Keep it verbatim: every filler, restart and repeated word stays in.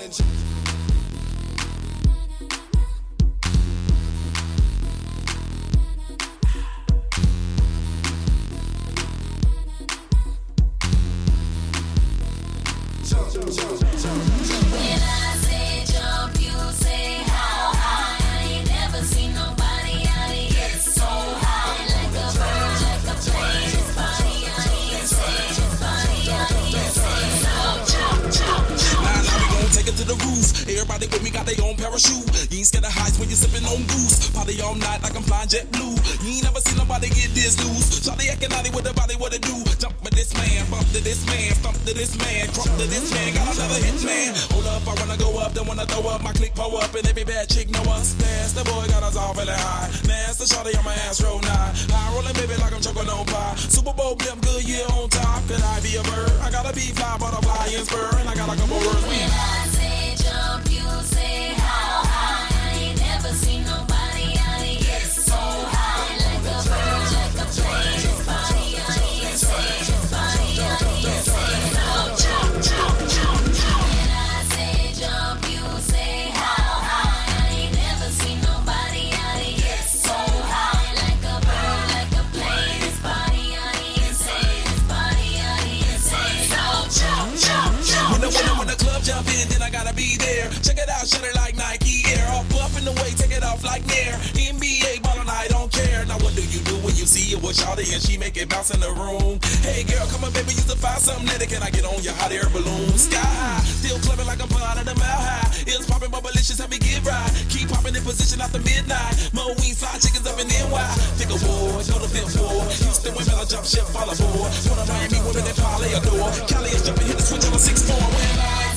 Everybody with me got their own parachute. You ain't scared of heights when you sipping on goose. Party all night like I'm flying jet blue. You ain't never seen nobody get this loose. Shawty acting naughty with the body, what it do? Jump with this man, bump to this man, stump to this man, crump to this man. Got another hit man. Hold up, I wanna go up, then wanna throw up. My click pull up and every bad chick know us. Dance, the boy got us all feeling high. Nasty shawty on my ass roll nine. High rolling baby like I'm choking on pie. Super Bowl blimp, good year on top. Could I be a bird? I gotta be fly, butterfly and spur, and I got a couple words. When I say jump, you say how high. I ain't never seen nobody out here get so high. Like a bird, like a plane. This body out here insane. This body out here insane. Now jump, jump, jump, jump. When I say jump, you say how high. I ain't never seen nobody out here get so high. Like a bird, like a plane. This body out here insane. This body out here insane. Now jump, jump, jump. When the, when the, when the club jump in, then I gotta be there. Check it out, shut it like Nike Air. Up, up in the way, take it off like Nair. N B A ballin', I don't care. Now what do you do when you see it with Shawty and she make it bounce in the room? Hey girl, come on baby, you can find something that can I get on your hot air balloon? Sky high, still clubbing like I'm flying at a mile high. It's popping, bubblicious, help me get right. Keep popping in position after midnight. Mo wings, fly chickens up in N Y. Think award, go to fifth floor. Houston women, I jump ship, fall aboard. One of Miami women that probably adore. Cali is jumping, hit the switch on a six four. When I